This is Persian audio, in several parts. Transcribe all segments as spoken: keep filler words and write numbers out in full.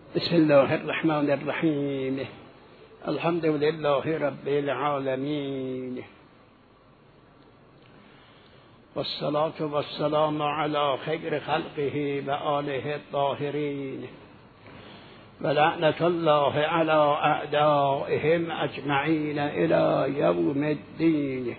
بسم الله الرحمن الرحیم. الحمد لله رب العالمین والصلاة والسلام على خیر خلقه و آله الطاهرین و لعنة الله على اعدائهم اجمعین الی یوم الدین.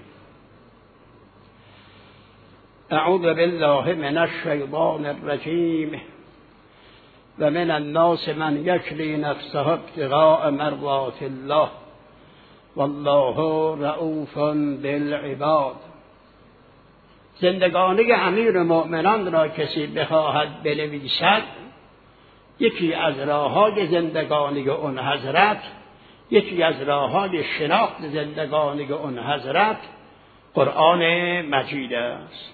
اعوذ بالله من الشیطان الرجیم و من الناس من یشری نفسه ابتغاء مرضات الله والله رؤوف بالعباد. زندگانی امیر مؤمنان را کسی بخواهد بنویسد، یکی از راه‌های زندگانی اون حضرت، یکی از راه‌های شناخت زندگانی اون حضرت قرآن مجید است.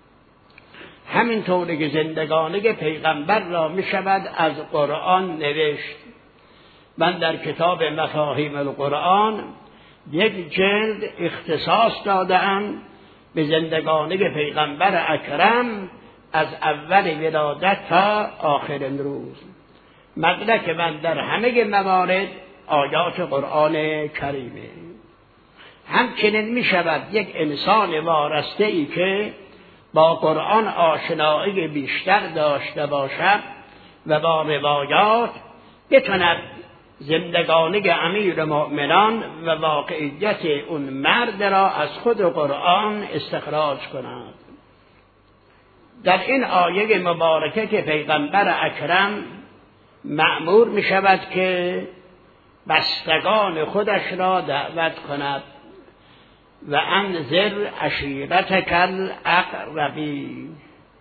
همینطور که زندگانی پیغمبر را می شود از قرآن نوشت. من در کتاب مفاهیم القرآن یک جلد اختصاص دادم به زندگانی پیغمبر اکرم از اول ولادت تا آخرین روز. مدرک من در همه موارد آیات قرآن کریمه. همچنین می شود یک انسان وارسته ای که با قرآن آشنایی بیشتر داشته باشد و با روایات بتواند زندگانی امیر مؤمنان و واقعیت اون مرد را از خود قرآن استخراج کند. در این آیه مبارکه که پیغمبر اکرم مأمور می شود که بستگان خودش را دعوت کند و انذر عشیرتک الاقربین.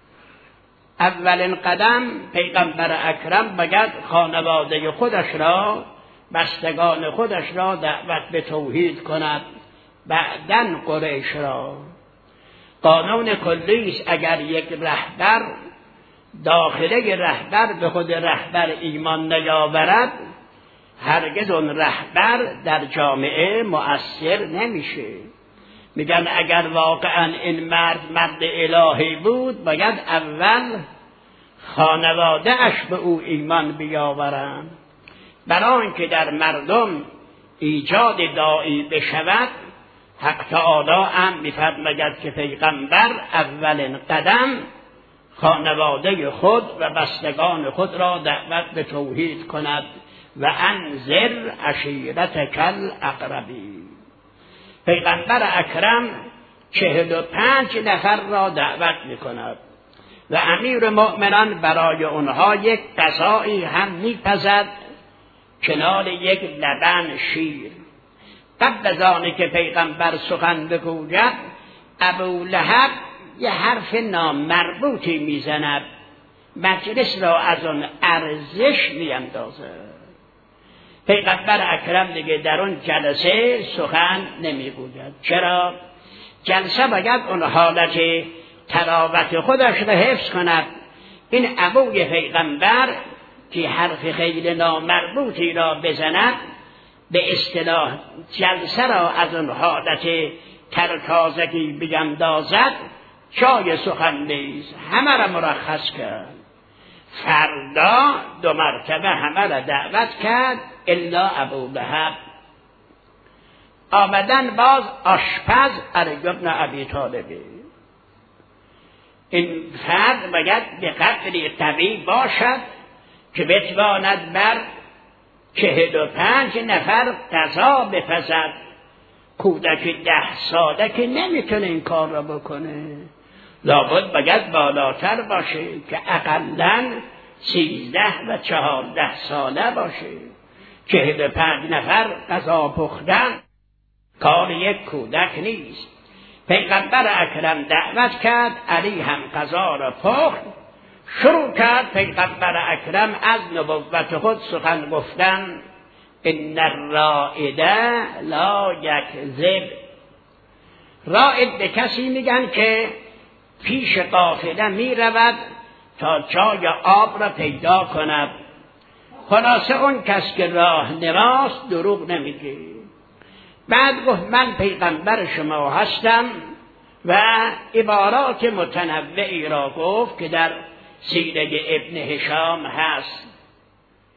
اولین قدم پیغمبر اکرم باید خانواده خودش را، بستگان خودش را دعوت به توحید کند، بعداً قریش را. قانون کلی است اگر یک رهبر داخله رهبر به خود رهبر ایمان نیاورد، هرگز اون رهبر در جامعه مؤثر نمیشه. میگن اگر واقعا این مرد مرد الهی بود باید اول خانواده اش به او ایمان بیاورند. برای اینکه در مردم ایجاد داعی بشود، حق تعالی هم میفرماید که پیغمبر اولین قدم خانواده خود و بستگان خود را دعوت به توحید کند و انذر عشیرتک الاقربین. پیغمبر اکرم چهل و پنج نفر را دعوت می کند و امیر مؤمنان برای اونها یک غذایی هم می پزد کنار یک لبن شیر. قبل از آنی که پیغمبر سخن بگوید، ابو لهب یه حرف نامربوطی می زند، مجلس را از اون ارزش می اندازد. پیغمبر اکرم دیگه در اون جلسه سخن نمیگوید. چرا؟ جلسه باید اون حالت تراوت خودش را حفظ کند. این ابوی پیغمبر که حرف خیلی نامربوطی را بزند، به اصطلاح جلسه را از اون حالت ترتازگی بیندازد، جای سخن نیست. همه را مرخص کرد. فردا دو مرتبه همه را دعوت کرد الا ابو لهب. آمدن باز آشپز علی بن ابی طالب. این فرد باید به قدری قوی باشد که بتواند بر چهل و پنج نفر غذا بپزد. کودک ده ساله که نمیتونه این کار را بکنه، لابد باید بالاتر باشه که اقلاً سیزده و چهارده ساله باشه. چهل و پنج نفر غذا پختن کار یک کودک نیست. پیغمبر اکرم دعوت کرد، علی هم غذا را پخت. شروع کرد پیغمبر اکرم از نبوت خود سخن گفتن. ان الرائد لا یکذب. رائد به کسی میگن که پیش قافله می رود تا جای آب را پیدا کند. خلاصه اون کس که راه نراست دروغ نمیگه. بعد گفت من پیغمبر شما هستم و عبارات متنوعی را گفت که در سیره ابن هشام هست.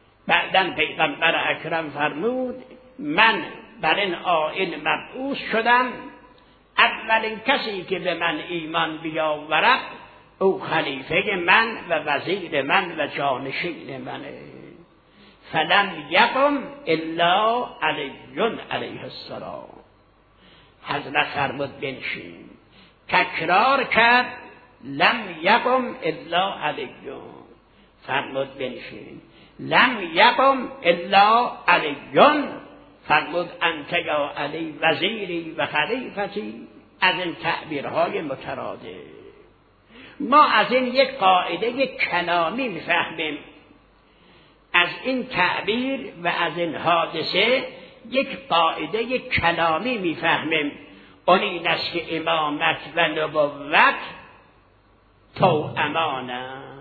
بعداً پیغمبر اکرم فرمود من بر این آیین مبعوث شدم، اولین کسی که به من ایمان بیاورد او خلیفه من و وزیر من و جانشین منه. فلم یقم الا علی علیه السلام. حضرت فرمود بنشین. تکرار کرد لم یقم الا علی، فرمود بنشین. لم یقم الا علی، فرمود انت یا علی وزیری و خلیفتی. از این تعبیرهای مترادف ما از این یک قاعده یک کلامی میفهمیم، از این تعبیر و از این حادثه یک قاعده یک کلامی میفهمیم. اون این است که امامت و نبوت توأمانند.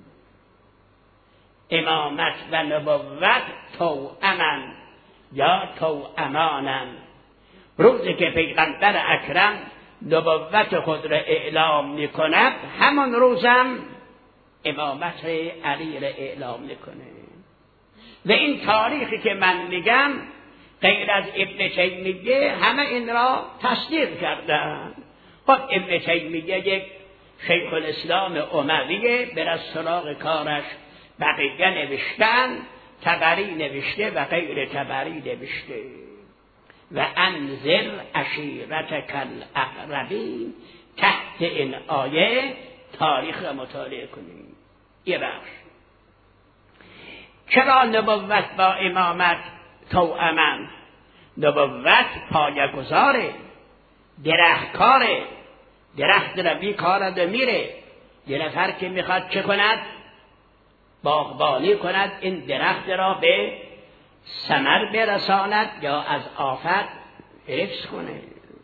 امامت و نبوت توأمند یا توأمانند. روزی که پیغمبر اکرم نبوت خود را اعلام میکند همون روزم امامت علی را اعلام میکنه. و این تاریخی که من میگم غیر از ابن تیمیه همه این را تصدیق کردن. خب ابن تیمیه یک شیخ الاسلام امویه، بر از سراغ کارش بقیه نوشتن، طبری نوشته و غیر طبری نوشته. و انذر عشیرتک الاقربین، تحت این آیه تاریخ را مطالعه کنیم. یه بخش چرا نبوت با امامت توأمند؟ نبوت پایه‌گذاره، درختکاره، درخت را بیکارد و میره. یه نفر که میخواد چه کند؟ باغبانی کند، این درخت را به ثمر برساند یا از آفت حفظ کنه.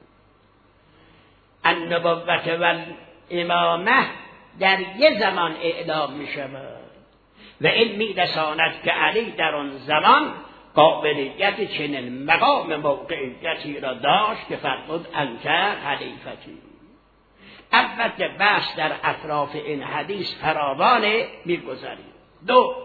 النبوت و الامامه در یه زمان اعلام می شود و این می رساند که علی در آن زمان قابلیت چنین مقام موقعیتی را داشت که فرمود انت خلیفتی. البته بحث در اطراف این حدیث فراوانه می گذاریم. دو،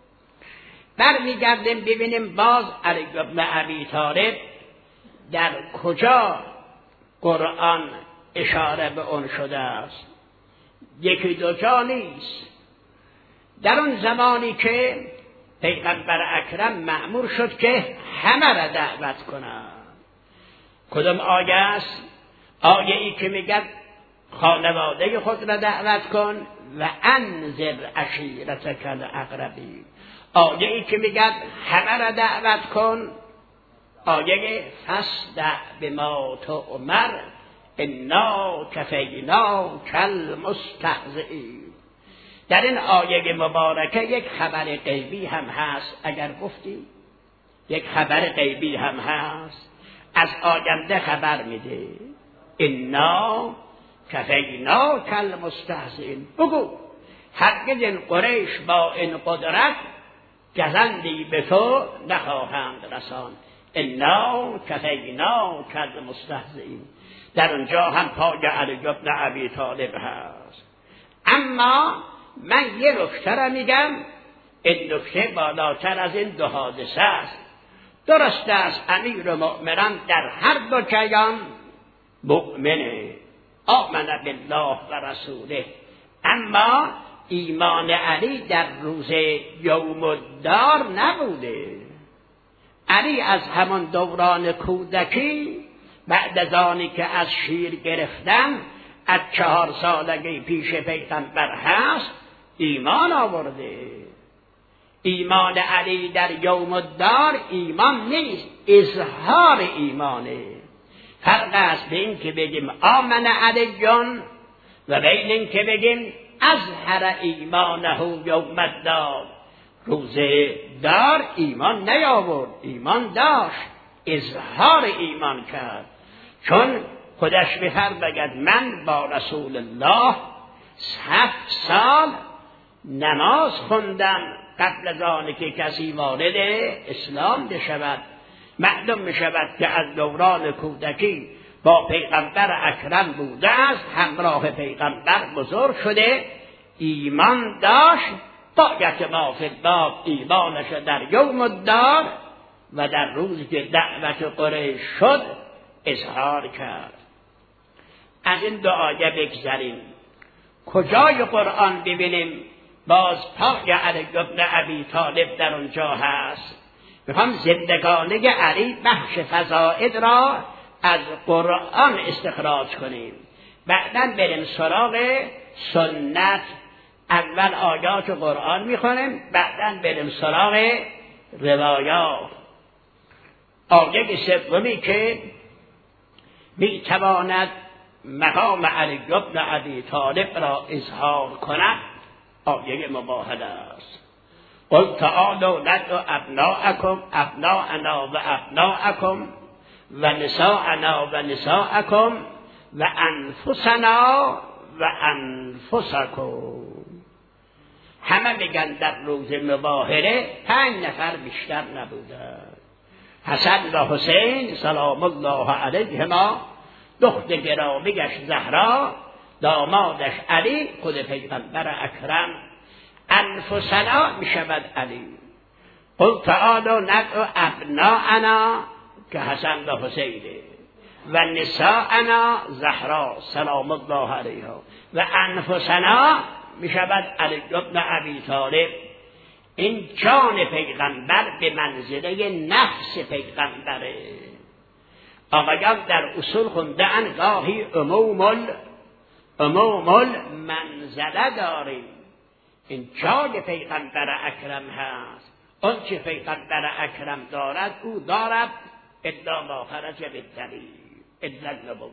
برمیگردیم ببینیم باز علی بن ابی طالب در کجا قرآن اشاره به اون شده است. یکی دو جا نیست. در اون زمانی که پیغمبر اکرم مأمور شد که همه را دعوت کنند. کدام آیه است؟ آیه ای که میگه خانواده خود را دعوت کن و انذر عشیرتک الاقربین. آیه ای که میگه همه را دعوت کن، آیه فاصدع بما تؤمر انا کفیناک المستهزئین. در این آیه مبارکه یک خبر غیبی هم هست. اگر گفتی یک خبر غیبی هم هست، از آینده خبر میده. انا کفیناک المستهزئین. بگو هرگز این قریش با این قدرت گزندی به تو نخواهند رساند. انا کفیناک المستهزئین. در اونجا هم پای علی بن ابی طالب هست. اما من یه نکته را میگم، این نکته بالاتر از این دو حادثه است. درست است امیر مؤمنان در هر دو جریان مؤمنه، آمن بالله و رسوله، اما ایمان علی در روز یوم الدار نبوده. علی از همان دوران کودکی بعد از آنی که از شیر گرفتن از چهار سالگی پیش پیغمبر هست ایمان آورده. ایمان علی در یوم الدار ایمان نیست، اظهار ایمانه. فرق است بین این که بگیم آمن علیون و بین این که بگیم اظهر ایمانه یوم الدار. روز دار ایمان نیاورد، ایمان داشت، اظهار ایمان کرد. چون خودش می‌فرماید من با رسول الله هفت سال نماز خوندم قبل از آن که کسی وارد اسلام بشود. معلوم می‌شود که از دوران کودکی با پیغمبر اکرم بوده است، همراه پیغمبر بزرگ شده، ایمان داشت، باید ما فی الباب ایمانش در یوم الدار و در روزی که دعوت قریش شد اظهار کرد. از این دو آیه بگذریم. کجای قرآن ببینیم باز پای علی بن ابی طالب در اونجا هست. میخوام زندگانی علی بخش فضائل را از قرآن استخراج کنیم، بعداً بریم سراغ سنت. اول آیات قرآن میخونیم، بعداً بریم سراغ روایات. آیه سومی که میتواند مقام علی بن ابی طالب را اظهار کند آیه مباهله است. قل تعالوا ندعو ابناءکم ابناءنا و ابناءکم و نساءنا و نساءکم و انفسنا و انفسکم. همه میگن در روز مباهله پنج نفر بیشتر نبودند. حسن و حسین سلام الله علیهما، دختر گرامیش زهرا، دامادش علی، خود پیغمبر اکرم. انفسنا میشود علی. قل تعالوا ندعو ابناءنا که حسن و حسینه، و نساءنا زهرا سلام الله علیها، و انفسنا میشود علی بن ابی طالب. این جان پیغمبر به منزله نفس پیغمبره. آقایان در اصول خوندن گاهی عموم عموم منزله داریم. این جان پیغمبر اکرم هست. اون چه پیغمبر اکرم دارد او دارد، الا ما خرج بالدلیل الا النبوة.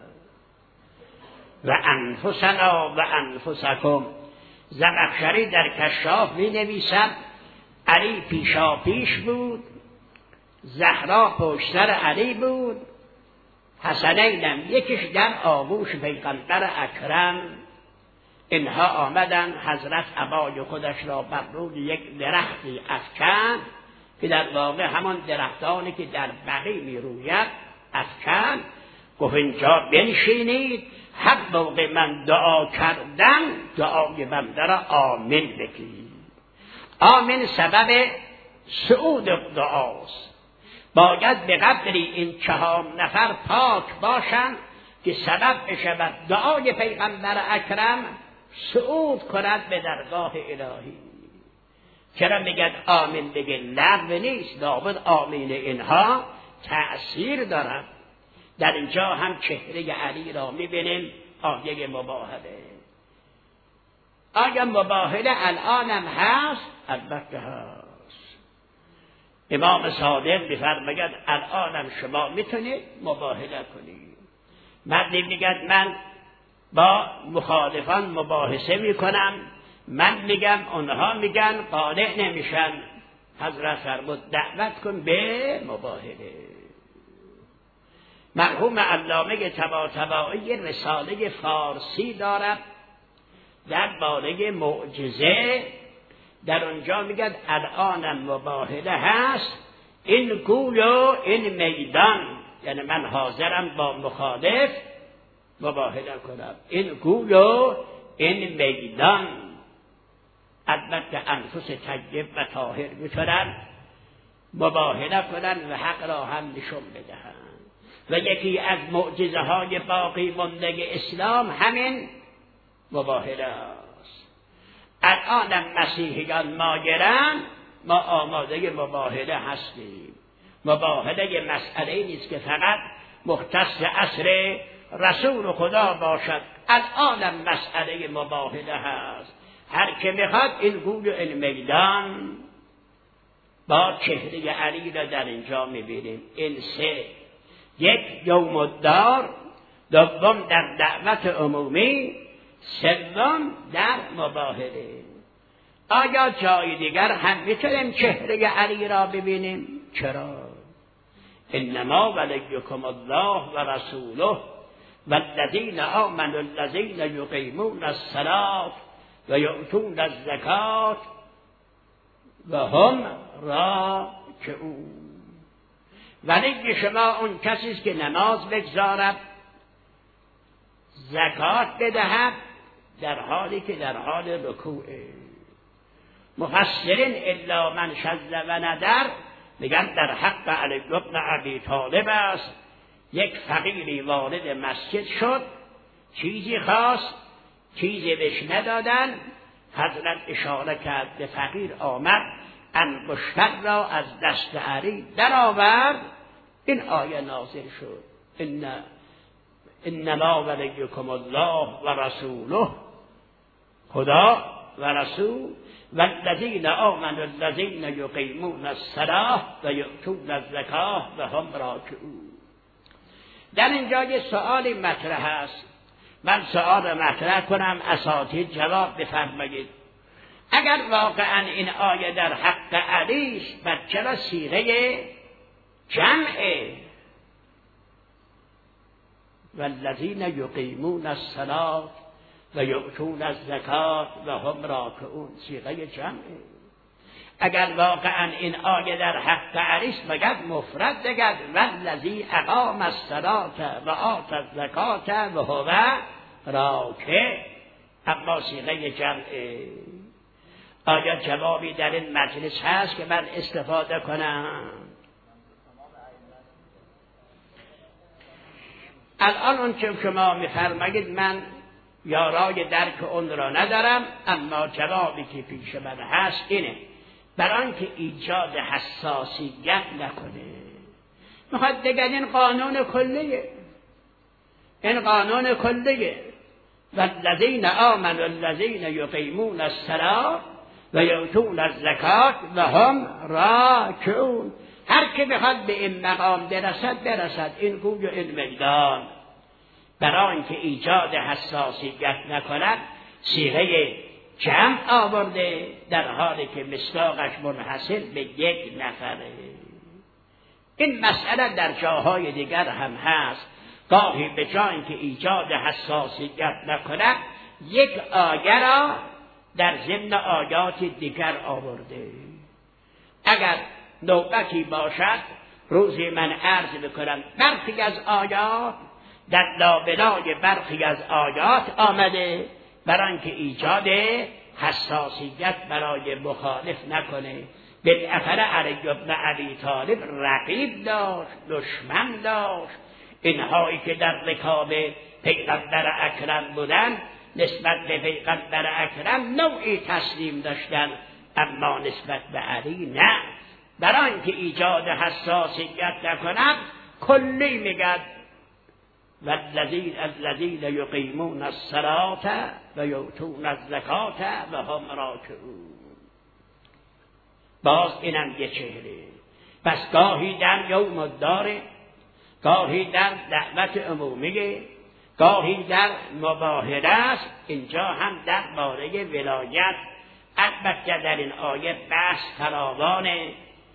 و انفسنا و انفسکم. زمخشری در کشاف می نویسد علی پیشا پیش بود، زهرا پشت سر علی بود، حسنینم یکیش در آغوش پیغمبر اکرم. اینها آمدن حضرت عبای خودش را بر روی یک درختی افکند که در واقع همان درختانی که در بقیع می روید افکند. گفت اینجا بنشینید، هر موقع من دعا کردم دعای بنده را آمین بگید. آمین سبب صعود دعاست. باید به قدری این چهار نفر پاک باشند که سبب بشود دعای پیغمبر اکرم صعود کند به درگاه الهی. چرا میگن آمین بگه؟ لغو نیست، لابد آمین اینها تأثیر دارد. در اینجا هم چهره علی را میبینیم. آیه مباهله. آیا مباهله الانم هست؟ البته هست. امام صادق میفرماید الانم شما میتونید مباهله کنید. مردی میگه من با مخالفان مباحثه میکنم، من میگم اونها میگن، قانع نمیشن. حضرت فرمود دعوت کن به مباهله. مرحوم علامه طباطبایی رساله فارسی دارد در باره معجزه. در اونجا میگه الان مباهله هست، این گول و این میدان، یعنی من حاضرم با مخالف مباهله کنم. این گول و این میدان. البته انفس طیب و طاهر میتونن مباهله کنن و حق را هم نشون بدهن. و یکی از معجزه های باقی مانده اسلام همین مباهله است. الان مسیحیان ماگرن، ما آماده مباهله هستیم. مباهله مسئله نیست که فقط مختص عصر رسول خدا باشد. الان مسئله مباهله هست. هر که میخواد این گول و این میدان. با چهره علی را در اینجا میبینیم. این سه، یک یوم الدار، دوم در دعوت عمومی، سوم در مباهله. آیا جای دیگر هم میتونیم چهره علی را ببینیم؟ چرا؟ انما ولیکم الله و رسوله والذین آمنوا الذین یقیمون الصلاة و یؤتون الزکاة و هم راکعون. ولی شما اون کسی است که نماز بگزارد، زکات بدهد، در حالی که در حال رکوعه. مفسرین الا من شذ و ندر میگن در حق علی بن ابی طالب است. یک فقیری وارد مسجد شد، چیزی خواست، چیزی بهش ندادن. حضرت اشاره کرد به فقیر، آمد انگشتر را از دست علی در آورد. این آیه نازل شد ان انما ولیکم الله و رسوله، خدا و رسول و الذین آمنوا الذین یقیمون الصلاة و یؤتون الزکاة و هم راکعون. در اینجا یه سؤالی مطرح است، من سؤال مطرح کنم، اساتید جواب بفرمایید. اگر واقعا این آیه در حق علی است، بر چرا صیغه جمعه؟ والذین یقیمون الصلاة و یؤتون الزکاة و هم راکعون، صیغه جمعه. اگر واقعا این آیه در حق علی است، مگر مفرد بگد والذی اقام الصلاة و آت الزکاة و هو راکع، اما صیغه جمعه. آیا جوابی در این مجلس هست که من استفاده کنم؟ الان اون که شما میفرمایید من یارای درک اون را ندارم، اما جوابی که پیش من هست اینه، برای آنکه ایجاد حساسیت نکنه. میخواد بگن این قانون کلیه، این قانون کلیه. والذین آمنوا الذین یقیمون الصلاة و یؤتون الزکاة و هم راکعون. هر که بخواد به این مقام برسد برسد، این گوی و این میدان. برای اینکه ایجاد حساسیت نکند صیغه جمع آورده، در حالی که مصداقش منحصر به یک نفره. این مسئله در جاهای دیگر هم هست. گاهی به جای اینکه ایجاد حساسیت نکند، یک آیه را در ضمن آیات دیگر آورده. اگر نوبتی باشد روزی من عرض بکنم، برخی از آیات در لابلای برخی از آیات آمده برای اینکه ایجاد حساسیت برای مخالف نکنه. بالاخره علی بن ابی طالب رقیب داشت، دشمن داشت. اینهایی که در رکاب پیغمبر اکرم بودن نسبت به پیغمبر اکرم نوعی تسلیم داشتن، اما نسبت به علی نه. برای اینکه ایجاد حساسیت نکند کلی میگد والذین الذین یقیمون الصلاة و یؤتون الزکاة و هم راکعون. باز اینم یه چهره. پس گاهی در یوم الدار، گاهی در دعوت عمومیه، گاهی در مباهله است. اینجا هم در باره ولایت، البته در این آیه بحث فراوانه.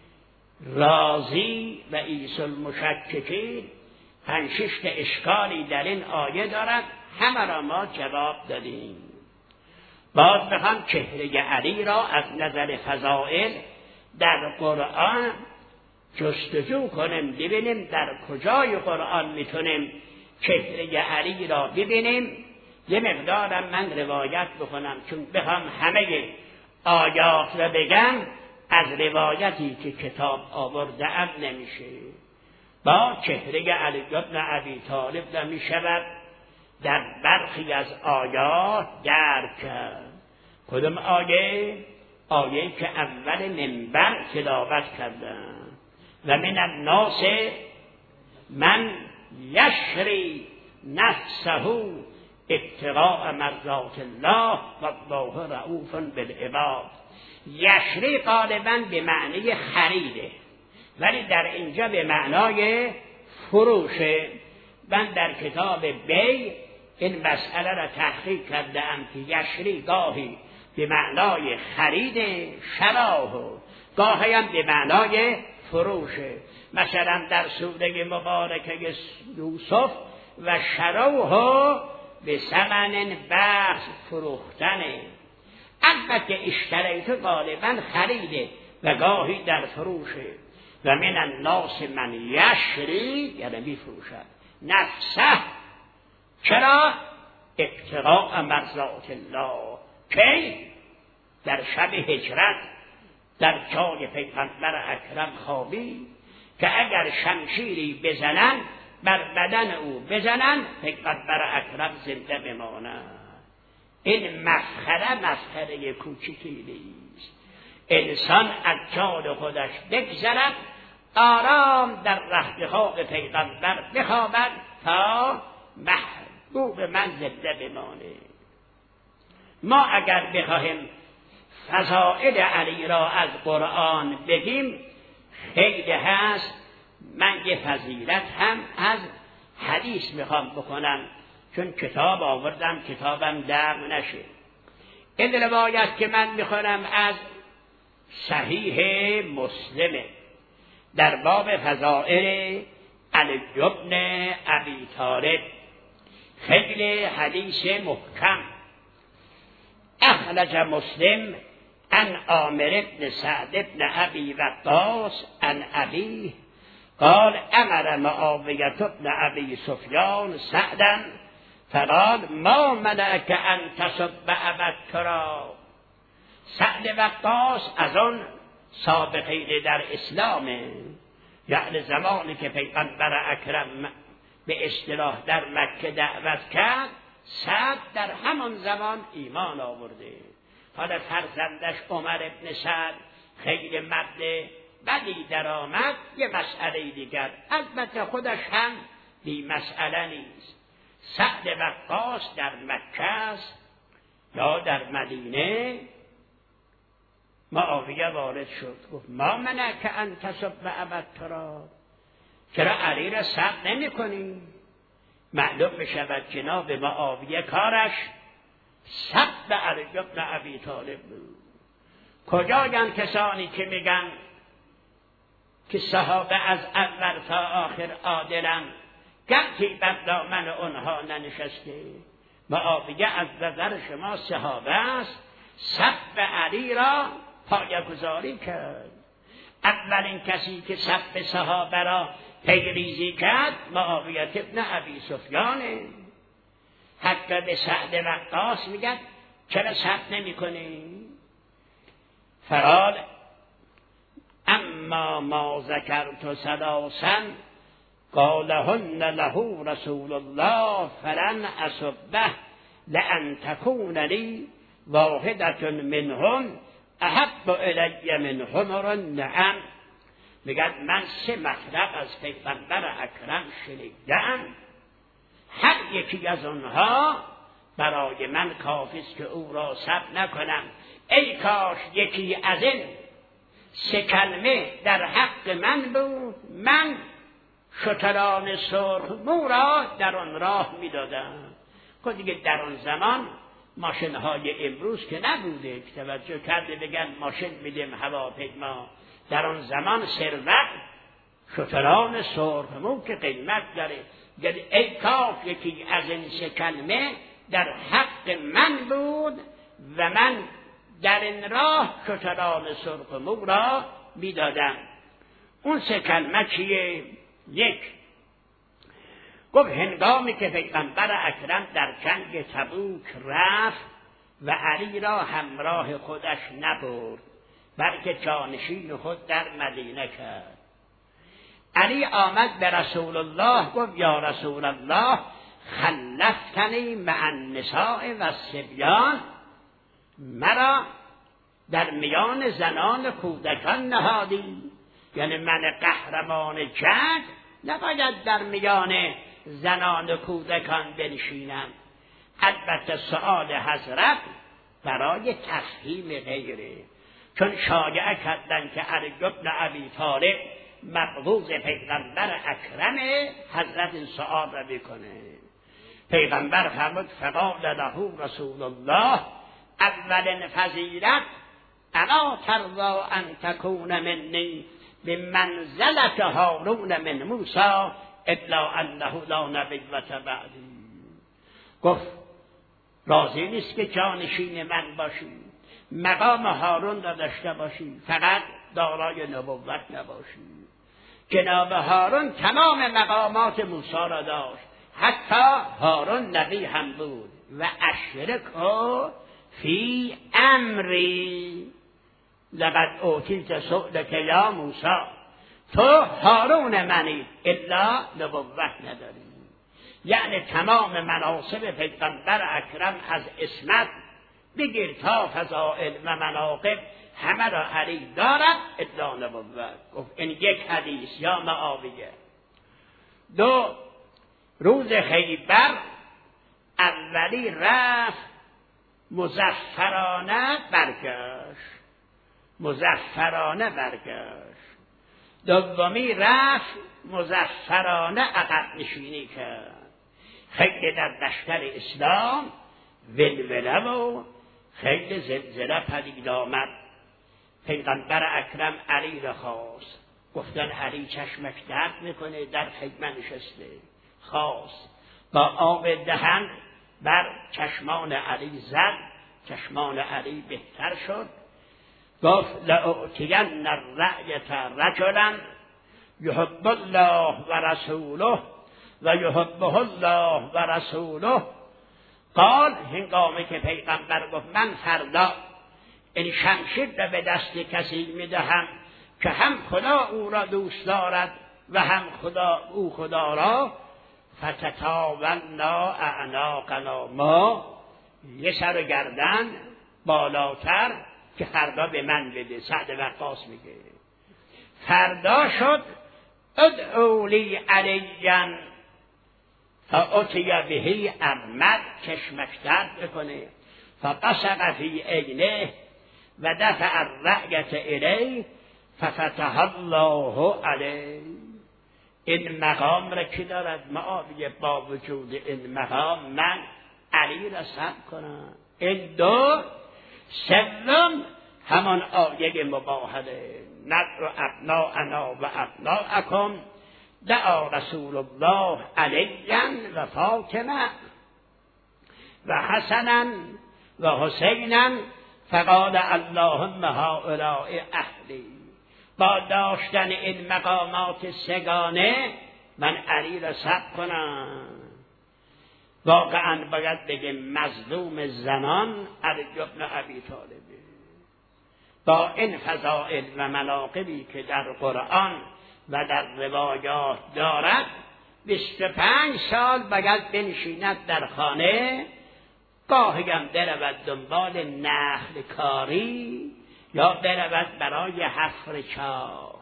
رازی و عیسی المشککین پنج شش اشکالی در این آیه دارد، همه را ما جواب دادیم. باز بخوام چهره علی را از نظر فضائل در قرآن جستجو کنیم، ببینیم در کجای قرآن میتونیم چهره علی را ببینیم. یه مقدارم من روایت بکنم، چون بخوام همه آیات را بگم از روایتی که کتاب آورده ام نمیشه. با چهره علی بن ابی طالب را میشود در برخی از آیات درک کرد. کدام آیه؟ آیه که اول منبر تلاوت کردن و من الناس من یشری نفسه ابتغاء مرضات الله والله رؤوف بالعباد. یشری غالبا به معنی خریده، ولی در اینجا به معنای فروشه. من در کتاب بی این مسئله را تحقیق کردم که یشری گاهی به معنای خرید شراه، گاهی هم به معنای فروشه. مثلا در سوره مبارکه یوسف و شروه به ثمن بخس فروختنه. البته اشتریت غالبا خریده و گاهی در فروشه. و من الناس من یشری یعنی می فروشد نفسه. چرا؟ ابتغاء مرضات الله. کی؟ در شب هجرت در جای پیغمبر اکرم خوابی که اگر شمشیری بزنن بر بدن او بزنن پیغمبر اکرم زنده بماند. این مسخره مسخره کوچیکی نیست. انسان از جان خودش بگذرد، آرام در رخت خواب پیغمبر بخوابد تا محبوب من زنده بمانه. ما اگر بخواهیم فضائل علی را از قرآن بگیم خیلی هست. من یه فضیلت هم از حدیث میخوام بکنم چون کتاب آوردم کتابم درم نشه. این روایت که من میخونم از صحیح مسلمه در باب فضائل علی بن ابی طالب. خیلی حدیث محکم. اخرج مسلم عن عامر بن سعد بن ابی وقاص عن ابیه قال امر معاویة بن ابی سفیان سعدا فقال ما منعك ان تسب ابا التراب. سعد وقاص از آن سابقین در اسلامه، یعنی زمانی که پیغمبر اکرم به اصطلاح در مکه دعوت کرد سعد در همان زمان ایمان آورده. حالا فرزندش عمر ابن سعد خیلی مرد بدی در آمد، یه مسئله دیگر، البته خودش هم بی مسئله نیست. سعد وقاص در مکه است یا در مدینه. معاویه وارد شد گفت ما منعک ان تسب ابا التراب، چرا علی را سب نمی کنی؟ معلوم می شود جناب معاویه کارش سب علی بن ابی طالب بود. کجایند کسانی که میگن که صحابه از اول تا آخر عادلن، گرچه بر دامن اونها ننشسته؟ معاویه از نظر شما صحابه است، سب علی را پایه‌گذاری کرد. اولین کسی که سب صحابه را پیریزی کرد معاویه ابن ابی سفیانه. حتی به سعد وقاص میگن چرا سب نمی کنی؟ فرال اما ما ذکرت ثلاثا قالهن له رسول الله فلن اسبه لان تكون لي واحدة منهم احب الی من حمر النعم. میگن من سه مطلب از پیغمبر اکرم شنیدم، هر یکی از آنها برای من کافی است که او را سب نکنم. ای کاش یکی از این سه کلمه در حق من بود، من شتران سرخ مو را در آن راه میدادم. که دیگه در آن زمان ماشین های امروز که نبوده که توجه کرده بگن ماشین میدیم هواپیما. در آن زمان ثروت شتران سرخ مو که قیمت داره. یعنی ای کاش یکی از این سه کلمه در حق من بود و من در این راه شتران سرخ مو را میدادم. اون سه کلمه چیه؟ یک، گفت هنگامی که پیغمبر اکرم در جنگ تبوک رفت و علی را همراه خودش نبرد بلکه جانشین خود در مدینه کرد. علی آمد به رسول الله گفت یا رسول الله خلفتنی مع النساء و الصبیان، مرا در میان زنان کودکان نهادی. یعنی من قهرمان جنگ نباید در میان زنان کودکان بنشینم. البته سؤال حضرت برای تفهیم غیره، چون شایعه کردن که علی بن ابی طالب مبغوض پیغمبر اکرمه، حضرت این سؤال را بکنه. پیغمبر فرمود فقال له رسول الله اولین فضیلت الا ترضى ان تكون منی بمنزلت هارون من موسی الا انه لا نبوة بعدی. گفت راضی نیست که جانشین من باشی، مقام هارون را داشته باشی، فقط دارای نبوت نباشی. جناب هارون تمام مقامات موسی را داشت، حتی هارون نبی هم بود. و اشرکه فی امری لقد اوتیت سؤلک یا موسی، تو هارون منی الا نبوت نداری. یعنی تمام مناصب پیغمبر اکرم از اسمت بگیر تا فضائل و مناقب همه را علی دارد الا نبوت. گفت این یک حدیث یا معاویه. دو، روز خیبر اولی رفت مظفرانه برگشت، مظفرانه برگشت. دومی رفت مظفرانه عقب نشینی کرد. خیلی در لشکر اسلام ولوله و خیلی زلزله پدید آمد. پیغمبر اکرم علی را خواست، گفتن علی چشمش درد میکنه، در خیمه نشسته. خواست با آب دهن بر چشمان علی زد، چشمان علی بهتر شد. گفت لأعطین الرأیة رجلا یحب الله و رسوله و یحبه الله و رسوله. قال هنگامی که پیغمبر گفت من فردا این شمشیر را به دست کسی میدهم که هم خدا او را دوست دارد و هم خدا او خدا را، فتتاولنا اعناقنا، ما یه سر گردن بالاتر که فردا به من بده. سعد وقاص میگه فردا شد ادعوا لی علیاً فاتی بهی احمد، چشمش درد بکنه، فقصق فی عینه و دفع الرأیة الی ففتح الله علیه. این مقام را کی دارد؟ معاویه. با وجود این مقام من علی را صبر کنم. این دو. سوم همان آیه مباهله ندعو ابناءنا و ابناءکم دعا رسول الله علیاً و فاطمه و حسنا و حسینا فقال اللهم هؤلاء اهلی. با داشتن این مقامات سگانه من علی را صبر کنم. واقعا باید بگه مظلوم زنان علی بن ابی طالب. با این فضائل و مناقبی که در قرآن و در روایات دارد، بیست و پنج سال باید بنشیند در خانه، گاهی هم برود دنبال نخل کاری یا برود برای حفر چاه.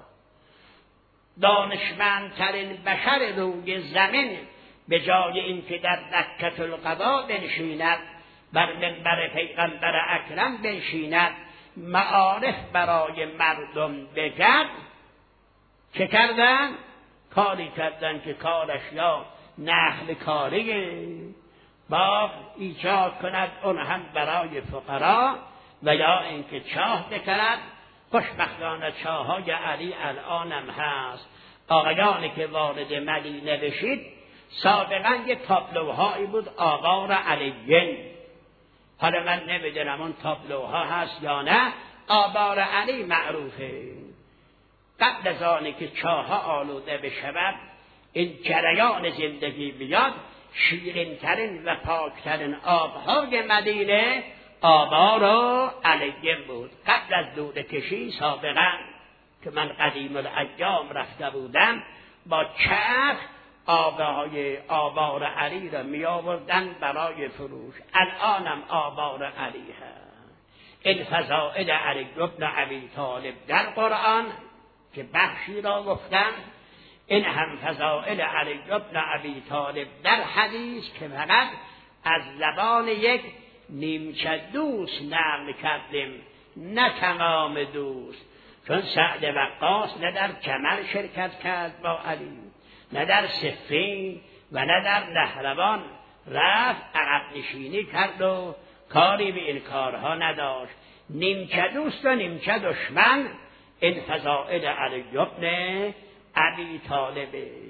دانشمندترین بشر روی زمین به جای اینکه در دکة القضا بنشیند، بر منبر پیغمبر اکرم بنشیند، معارف برای مردم بگد، چه کردن؟ کاری کردن که کارش یا نخل کاریه، باغ ایجاد کند اون هم برای فقرا، و یا اینکه چاه بکند. خوشبختانه چاهای علی الان هم هست. آقایانی که وارد مدینه بشید، سابقا یه تابلوهایی بود آقار علیین. حالا من نمیدونم اون تابلوها هست یا نه. آبار علی معروفه. قبل از آنی که چاها آلوده بشود، این جریان زندگی بیاد، شیرینترین و پاکترین آبهای مدینه آبار علیین بود. قبل از دوده کشی سابقا که من قدیم الایام رفته بودم، با چرخ آبهای آبار علی را می آوردن برای فروش. الانم آبار علی هست. این فضائل علی بن ابی طالب در قرآن که بخشی را گفتم، این هم فضائل علی بن ابی طالب در حدیث که فقط از زبان یک نیمچه دوست نقل کردیم، نه تمام دوست. چون سعد وقاص نه در جمل شرکت کرد با علی، نه در صفین و نه در نهروان، رفت عقب نشینی کرد و کاری به این کارها نداشت. نیمچه دوست و نیمچه دشمن. این فضائل علی بن ابی طالب.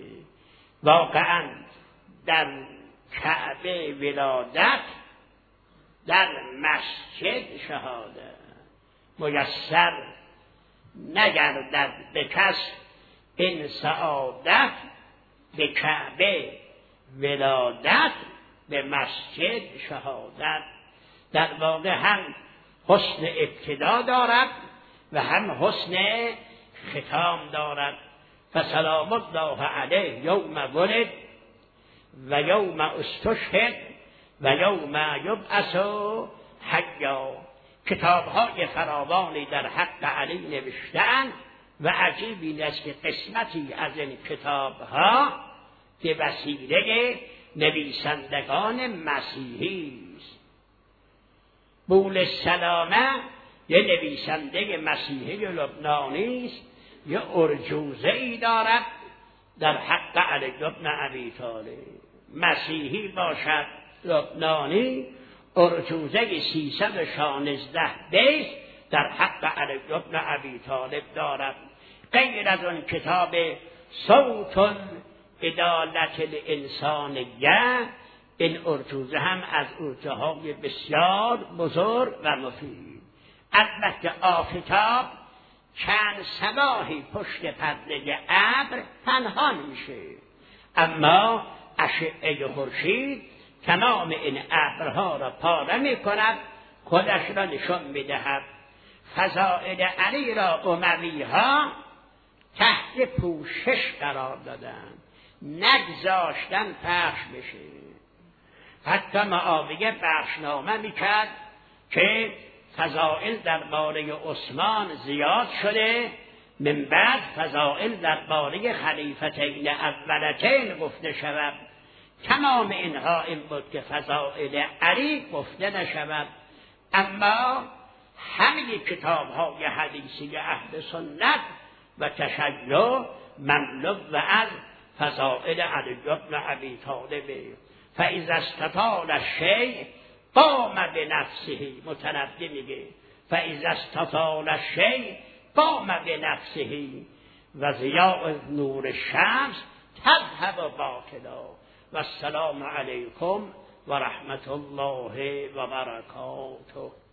واقعا در کعبه ولادت، در مسجد شهادت میسر نگردد به کس این سعادت، به کعبه ولادت، به مسجد شهادت. در واقع هم حسن ابتدا دارد و هم حسن ختام دارد. فسلام الله علیه یوم ولد و یوم استشهد و یوم یبعث حیا. کتاب‌های فراوانی در حق علی نوشته‌اند و عجیب این است که قسمتی از این کتاب‌ها به وسیله نویسندگان مسیحی است. بول سلامه یه نویسنده مسیحی لبنانی است، یه ارجوزه‌ای دارد در حق علی بن ابی طالب. مسیحی باشد لبنانی، ارجوزه سیصد و شانزده بیت در حق علی بن ابی طالب دارد. غیر از اون کتاب صوت عدالت الانسانیه، این ارجوزه هم از ارجوزه های بسیار بزرگ و مفید. البته آفتاب چند صباحی پشت پرده ابر پنهان میشه، اما اشعه خورشید تمام این ابرها را پاره میکند، خودش را نشان میدهد. فضائل علی را اموی ها تحت پوشش قرار دادند، نگذاشتن پخش بشه. حتی معاویه بخشنامه میکرد که فضائل درباره عثمان زیاد شده، من بعد فضائل درباره خلیفتین اولتین گفته شود. تمام اینها این بود که فضائل علی گفته نشود. اما همه کتاب های حدیثی اهل سنت و تشیع مملو و از فضائل علی بن ابی طالب. فاذا استطال الشیء قام بنفسه، متنبی میگه فاذا استطال الشیء قام بنفسه و ضیاء نور الشمس تذهب باطلا. و السلام علیکم و رحمت الله و برکاته.